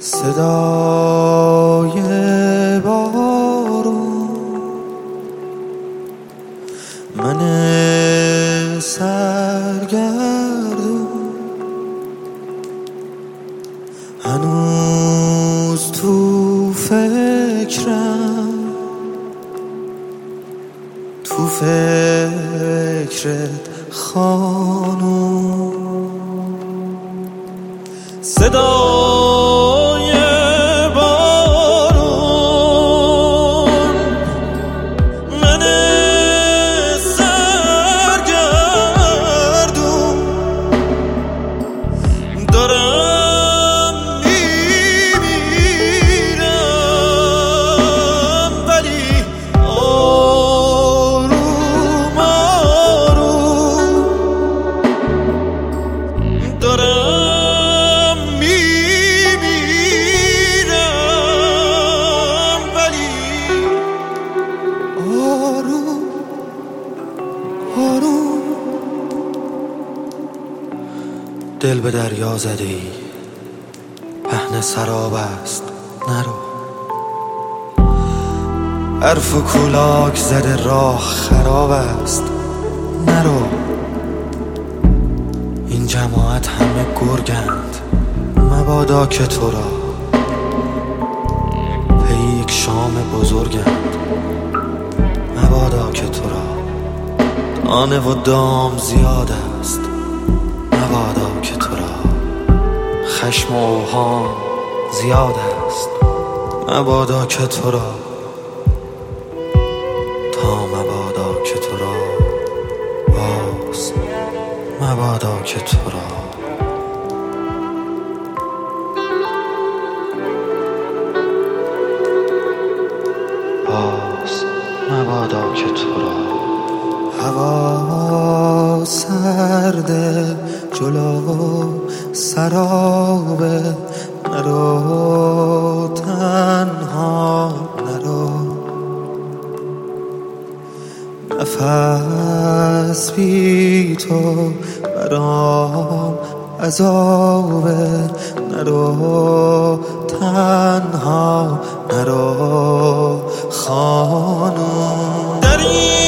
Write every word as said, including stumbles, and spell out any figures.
صدای بارون، من سرگردون هنوز تو فکرم، تو فکرت خانوم. صدای بارون، من سرگردون دارم میمیرم، ولی آروم آروم دارم دل به دریا زده ای، پهن سراب است نرو. حرف و کولاک زده راه خراب است نرو. این جماعت همه گرگند، مبادا که تو را پی یک شام بزرگند، مبادا که تو را دانه و دام زیاد است، مبادا که تو را خشم و اوهام زیاد است، مبادا که تو را تا مبادا که تو را باز، مبادا که تو را باز، مبادا که تو را. هوا سرده جلو سرابه، نرو تنها نرو. نفس بی تو برام عذابه، نرو تنها نرو خانوم. در این